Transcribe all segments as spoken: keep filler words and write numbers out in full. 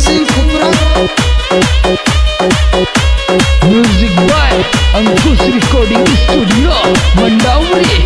Singh Khupra. Music by Ankush recording studio Mandawari.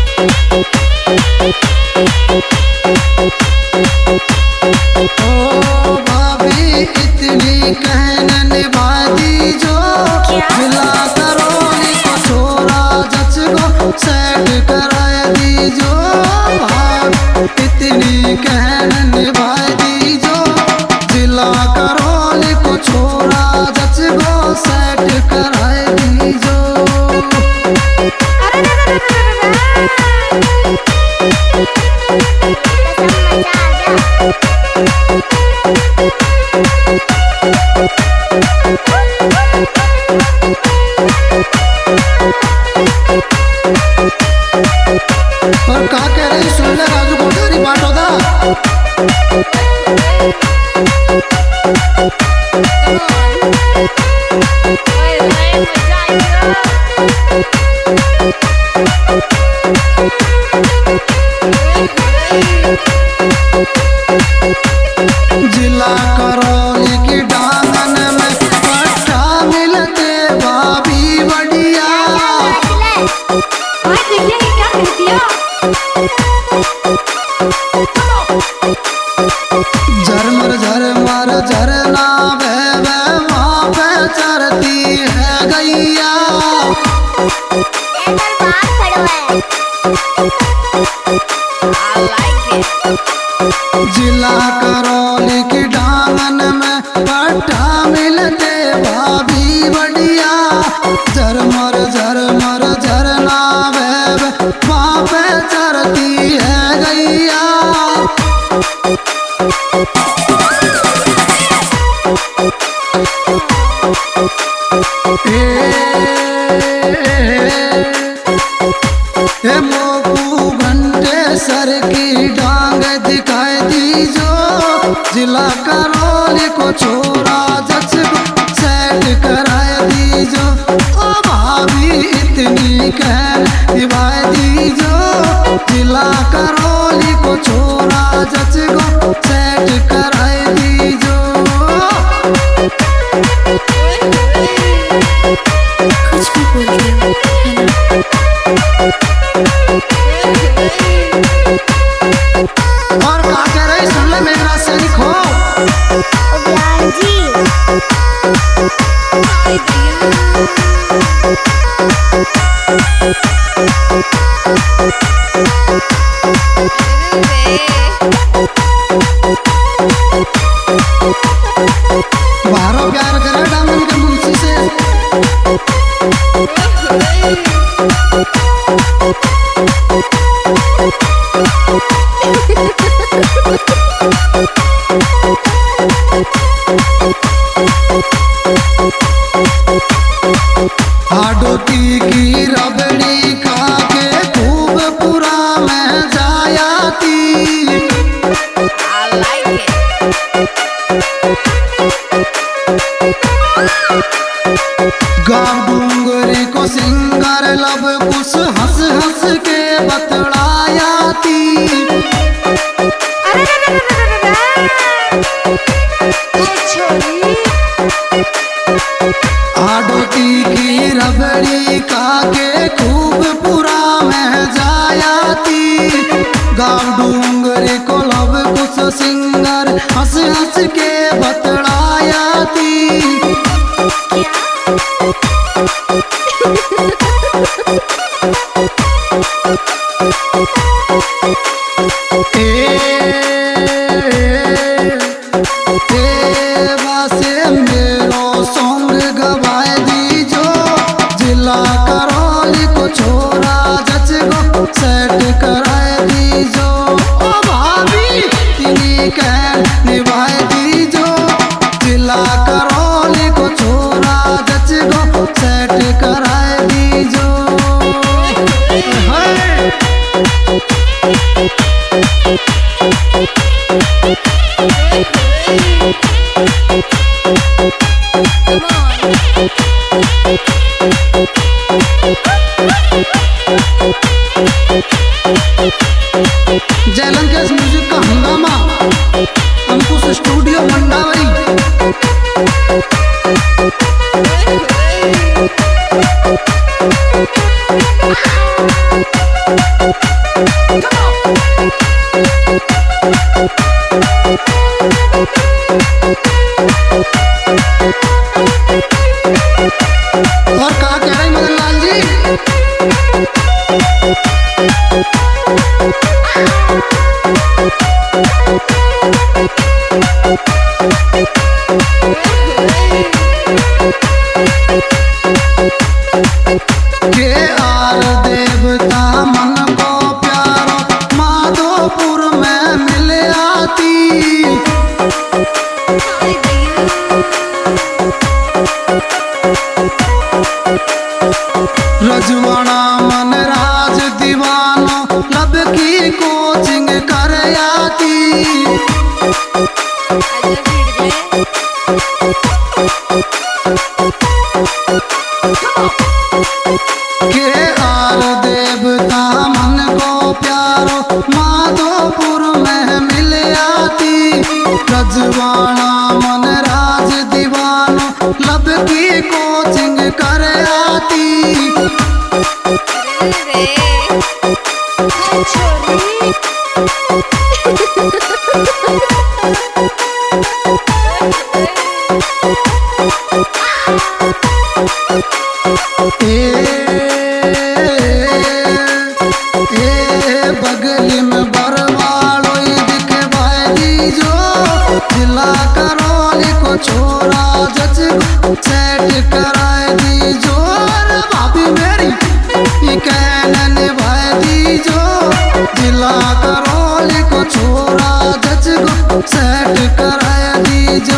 ओ भाभी इतनी कहन निभा दीजो, मिला करोली को छोरा जच को सेट करा दीजो। भाभी इतनी कहन निभा दीजो, जिला करोली को छोरा जच को सेट करा दीजो। और का कह रही सुन ले राजू कोठारी बाटो दा। जिला करौली की डांगन में पट्टा मिलते भाभी बढ़िया। झरमर झरमर झरना बह बह वहाँ पे चरती है गैया। जिला करौली की डांगन में पट्टा मिलते भाभी बढ़िया। झरमर झरमर झरना बह बह वहाँ पे चरती है गैया। ए मोकू घंटे सर की डांग दिखाई दीजो, जिला करौली को छोरा जच को सेट कराए दीजो। ओ भाभी इतनी कह निभाए दीजो, जिला करौली को छोरा जच को सेट कराए दीजो। कुछ भी बोल रहे हो है ना? और का कह रही सुन ले मेरा सैनिक हो। बाहरों प्यार करे डामन के मुंशी से। हाडोती की रबड़ी खा के खूब पूरा मैं जायाती। गाँव डूंगरी को सिंगार लब कुछ हंस हंस के बतलायाती। आडोती की रबड़ी खा के खूब पूरा मैं जायाती। गाँव डूंगरी को लब कुछ सिंगार हंस हंस के बतलायाती। सेट कराए दीजो। ओ भाभी तिनी कह निभाए दीजो, जिला करौली को छोरा जच को सेट कराए दीजो। जयलंकेश म्यूजिक का हंगामा, अंकुश स्टूडियो मंडावरी। की कोचिंग कर आती। ए, ए बगली में बरवाड़ो दिखवाए दीजो, जिला करौली को छोरा जच सेट कराए दीजो। अरे भाभी मेरी ये कहना निभाए दीजो, जिला करौली को छोरा जच सेट कराए दीजो।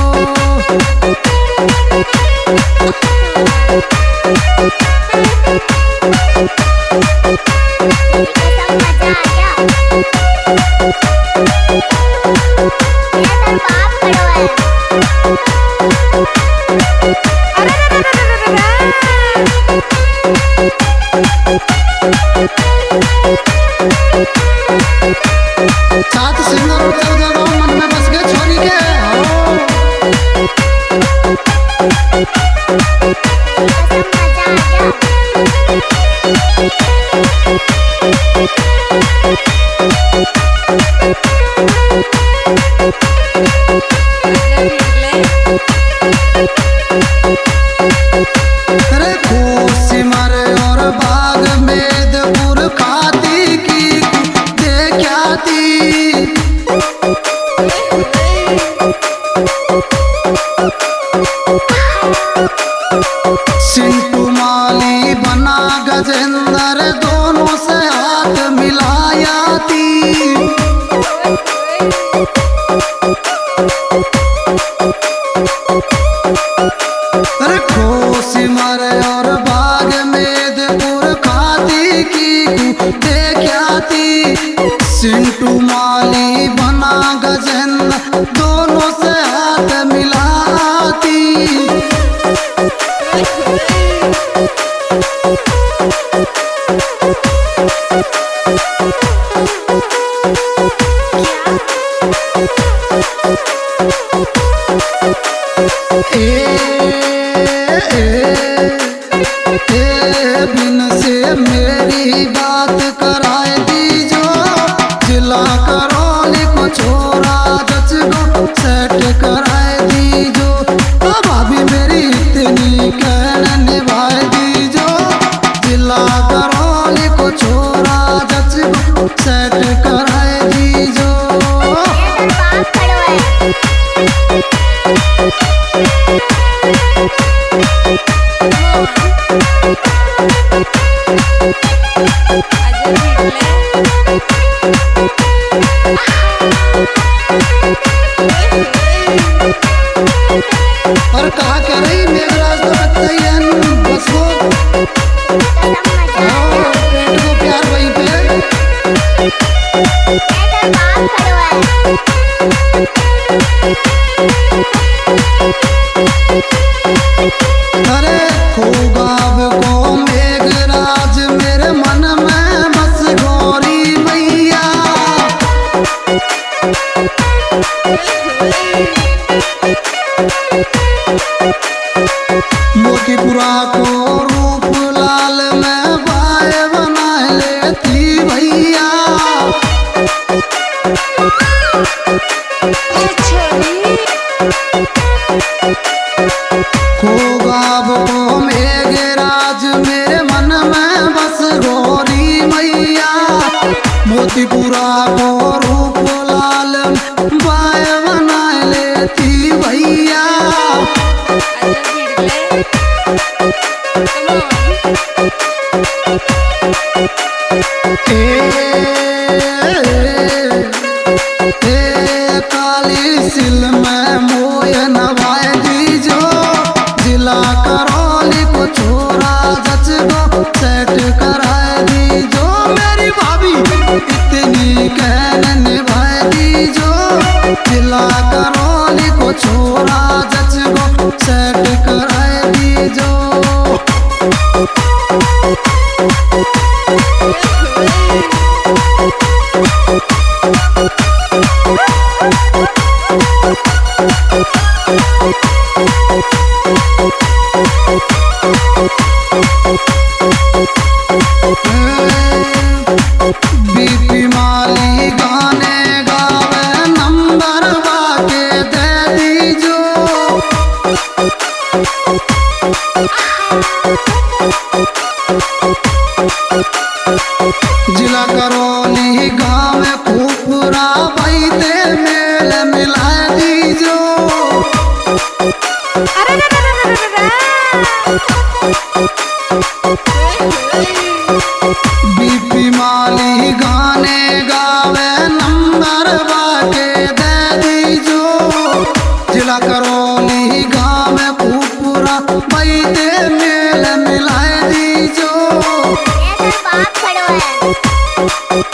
सात सिंगर उतर जब मन में बस गए छोरी के अरे खुशी मारे और बाग मेदपुर खाती की देख्याती। सिंटू माली बना गजेंद्र दोनों से हाथ मिलाया थी। अरे खुशी मारे और बाग मेदपुर खाती की देख्याती। सिंटू माली बना गजेंद्र दोनों से हाथ मिलाती। ए, ए, ए बिन से मेरी बात कराए दीजो, जिला करौली को छोरा जच को सेट कराए दीजो। भाभी मेरी इतनी कहना निभाए दीजो, जिला करौली को छोरा जच को सेट कराए दीजो। और कहा कह रही मेघराज तो बतैयन बस वो पेट को प्यार वहीं पे। अरे खूगाव को मेघराज मेरे मन में बस गौरी मैया। मोतीपुरा को रूप लाल में बाय बना लेती भैया। खूगाव को मेघराज मेरे मन में बस गौरी मैया। मोतीपुरा को रूप लाल बाय बना लेती भैया। ए, ए काली सिल में मोय नवाए दीजो, जिला करौली को छोरा जच को सेट कराए दीजो। मेरी भाभी इतनी कहना निभाए दीजो, जिला करौली को छोरा जच को सेट कराए दीजो। Oh, बीपी माली गाने गावे नंबर बाके दे दीजो। जिला करौली गाँव खूबरा बैते मेल मिला दीजो। बीपी माली गाने गावे नंबर बाके दे दीजो। जिला करौली गाँव खूबरा बैते मेल मिला दीजो। बाप खड़ो है।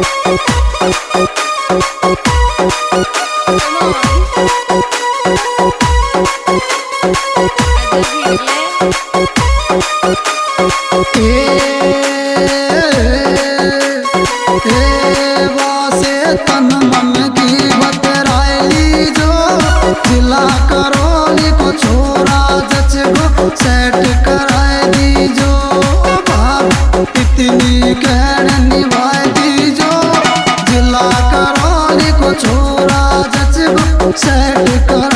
तन मन की बतराई जो। जिला करौली को छोरा जच गो सेट कराए दीजो। बाप इतनी कहन निभाए दीजो। जिला करौली को छोरा जच गो सेट कर